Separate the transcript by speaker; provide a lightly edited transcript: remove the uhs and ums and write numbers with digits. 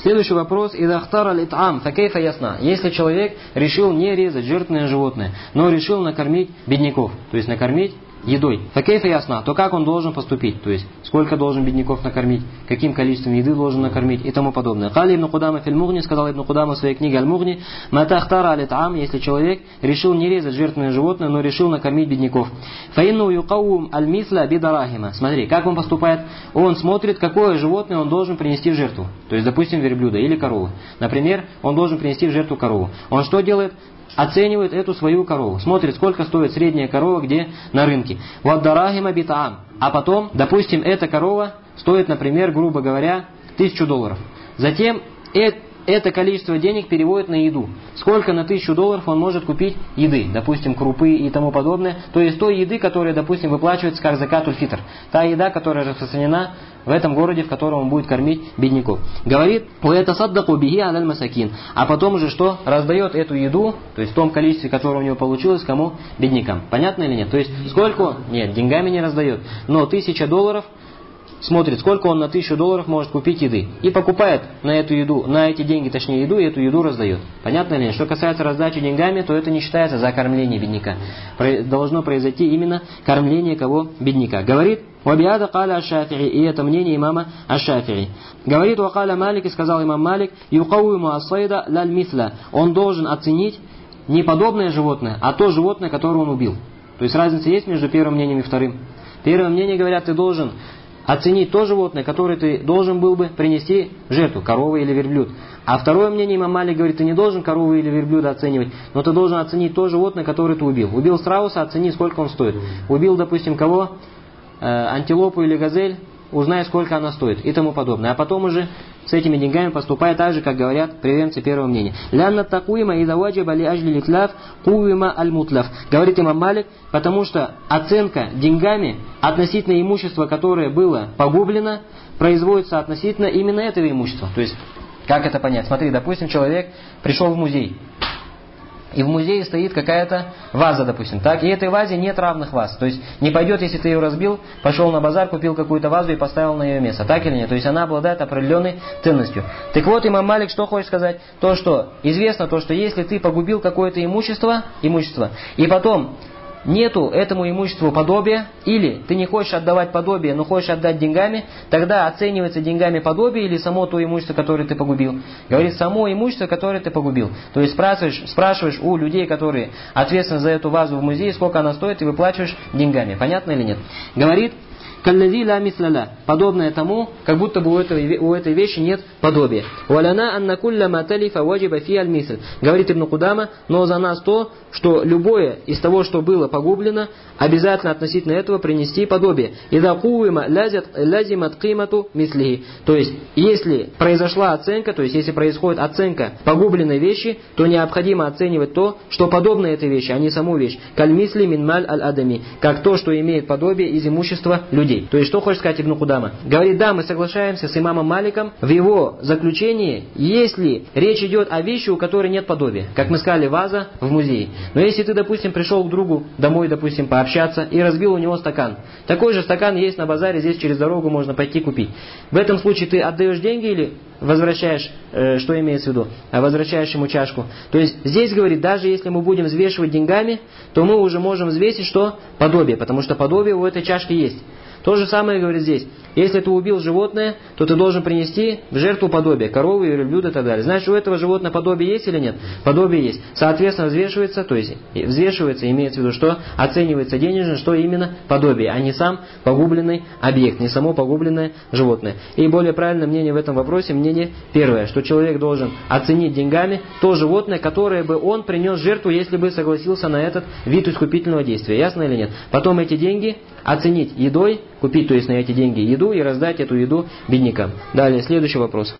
Speaker 1: Следующий вопрос. Идахтар аль-ит'ам, факейфа ясна. Если человек решил не резать жертвенное животное, но решил накормить бедняков, то есть накормить едой. Факейфа ясна, то как он должен поступить? То есть, сколько должен бедняков накормить, каким количеством еды должен накормить и тому подобное. Кали ибн Кудама филь Мугни, сказал ибн Кудама в своей книге Аль-Мугни, матахтара аль-ит'ам, если человек решил не резать жертвенное животное, но решил накормить бедняков. Фаинну юкаум аль-мисла бидарахима. Смотри, как он поступает? Он смотрит, какое животное он должен принести в жертву. То есть, допустим, верблюда или корову. Например, он должен принести в жертву корову. Он что делает? Оценивает эту свою корову. Смотрит, сколько стоит средняя корова где на рынке. Ваддарахима битаам. А потом, допустим, эта корова стоит, например, грубо говоря, $1000. Затем это количество денег переводит на еду. Сколько на $1000 он может купить еды, допустим, крупы и тому подобное. То есть той еды, которая, допустим, выплачивается как закатуль фитр. Та еда, которая распространена в этом городе, в котором он будет кормить бедняков. Говорит, «Уэтасаддаку биги аляль масакин». А потом уже что? Раздает эту еду, то есть в том количестве, которое у него получилось, кому? Беднякам. Понятно или нет? То есть сколько? Нет, деньгами не раздает. Но $1000 смотрит, сколько он на $1000 может купить еды. И покупает на эту еду, на эти деньги, точнее еду, и эту еду раздает. Понятно ли? Что касается раздачи деньгами, то это не считается за кормление бедняка. Должно произойти именно кормление кого? Бедняка. Говорит, «Вабиада каля аш-Шафи'и», и это мнение имама аш-Шафи'и. Говорит, «Вакаля Малик», и сказал имам Малик, «Юкауиму ас-сайда лаль мисла». Он должен оценить не подобное животное, а то животное, которое он убил. То есть разница есть между первым мнением и вторым. Первое мнение говорят, ты должен оценить то животное, которое ты должен был бы принести в жертву, корова или верблюд. А второе мнение имам Малик говорит, ты не должен корову или верблюда оценивать, но ты должен оценить то животное, которое ты убил. Убил страуса, оцени, сколько он стоит. Убил, допустим, кого? Антилопу или газель, узнай, сколько она стоит и тому подобное. А потом уже с этими деньгами поступай так же, как говорят приверженцы первого мнения. «Лянна такуима и заваджиба ли ажли литлаф куима аль-мутлаф». Говорит имам Малик, потому что оценка деньгами относительно имущества, которое было погублено, производится относительно именно этого имущества. То есть, как это понять? Смотри, допустим, человек пришел в музей. И в музее стоит какая-то ваза, допустим, так, и этой вазе нет равных ваз. То есть не пойдет, если ты ее разбил, пошел на базар, купил какую-то вазу и поставил на ее место, так или нет? То есть она обладает определенной ценностью. Так вот, имам Малик что хочет сказать? То, что известно, то, что если ты погубил какое-то имущество, и потом нету этому имуществу подобия, или ты не хочешь отдавать подобие, но хочешь отдать деньгами, тогда оценивается деньгами подобие или само то имущество, которое ты погубил. Говорит, само имущество, которое ты погубил. То есть спрашиваешь у людей, которые ответственны за эту вазу в музее, сколько она стоит, и выплачиваешь деньгами. Понятно или нет? Говорит, «Каллази ла мисляля», подобное тому, как будто бы у этой вещи нет подобия. «Валяна анна кулля маталифа ваджиба фи аль-мисль». Говорит Ибн Кудама, но за нас то, что любое из того, что было погублено, обязательно относительно этого принести подобие. «Ида куима лазимат кимату мислихи». То есть, если произошла оценка, то есть, если происходит оценка погубленной вещи, то необходимо оценивать то, что подобно этой вещи, а не саму вещь. «Каль-мисли мин маль аль-адами», как то, что имеет подобие из имущества людей. То есть, что хочет сказать Ибн Кудама? Говорит, да, мы соглашаемся с имамом Маликом в его заключении, если речь идет о вещи, у которой нет подобия. Как мы сказали, ваза в музее. Но если ты, допустим, пришел к другу домой, допустим, пообщаться и разбил у него стакан. Такой же стакан есть на базаре, здесь через дорогу можно пойти купить. В этом случае ты отдаешь деньги или возвращаешь, что имеется в виду? Возвращаешь ему чашку. То есть, здесь говорит, даже если мы будем взвешивать деньгами, то мы уже можем взвесить, что? Подобие. Потому что подобие у этой чашки есть. То же самое говорит здесь. Если ты убил животное, то ты должен принести в жертву подобие, корову, верблюда и так далее. Значит, у этого животного подобие есть или нет? Подобие есть. Соответственно, взвешивается, то есть взвешивается, имеется в виду, что оценивается денежно, что именно подобие, а не сам погубленный объект, не само погубленное животное. И более правильное мнение в этом вопросе, мнение первое, что человек должен оценить деньгами то животное, которое бы он принес в жертву, если бы согласился на этот вид искупительного действия. Ясно или нет? Потом эти деньги оценить едой, купить, то есть на эти деньги еду и раздать эту еду беднякам. Далее, следующий вопрос.